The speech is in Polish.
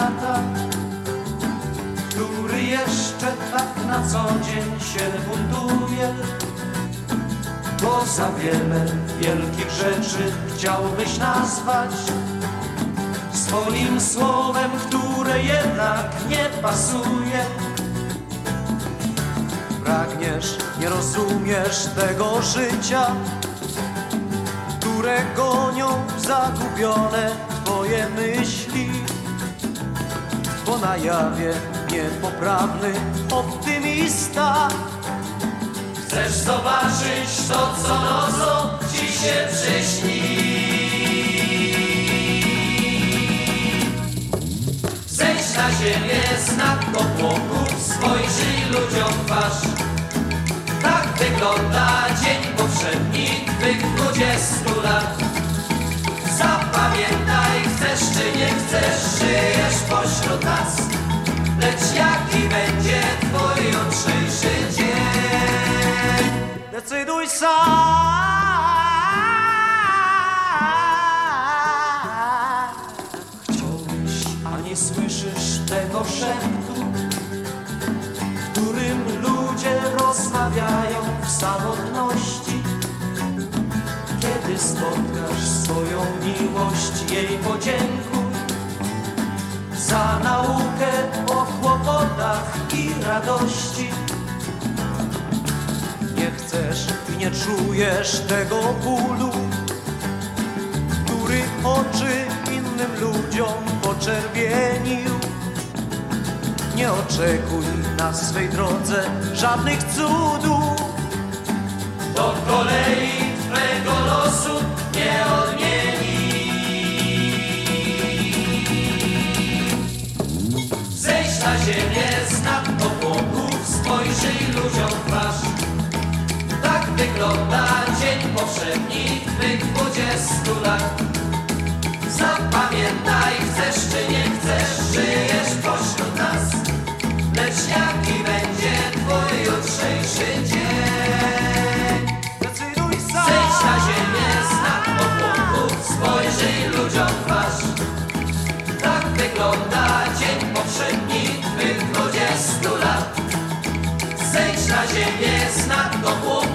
brata, który jeszcze tak na co dzień się buntuje, bo za wiele wielkich rzeczy chciałbyś nazwać swoim słowem, które jednak nie pasuje. Pragniesz, nie rozumiesz tego życia, które gonią zagubione twoje myśli, bo na jawie niepoprawny optymista. Chcesz zobaczyć to, co nocą ci się przyśni. Zejdź na ziemię, znak popłochu, spojrzyj ludziom w twarz. Tak wygląda dzień poprzedni twych 20 lat. Zapamiętaj, chcesz czy nie chcesz, żyjesz pośród nas. Lecz jaki będzie twój jutrzejszy dzień? Decyduj sam. Chciałbyś, a nie słyszysz tego szeptu, którym ludzie rozmawiają w samotności. Kiedy spotkasz swoją miłość, jej podziękuj za naukę o kłopotach i radości. Nie chcesz i nie czujesz tego bólu, który oczy innym ludziom poczerwienił. Nie oczekuj na swej drodze żadnych cudów. Do kolei twego losu nie odmieni. Zejdź na ziemię, znak popłochów, spojrzyj ludziom w twarz. Tak wygląda dzień powszedni twych 20 lat. Zapamiętaj, chcesz czy nie chcesz, żyjesz pośród nas. Lecz jaki będzie twój jutrzejszy dzień? Decyduj sam. Zejdź na ziemię, znak popłochów, spojrzyj ludziom w twarz. Tak wygląda dzień poprzedni twych 20 lat. Zejdź na ziemię, znak popłochów.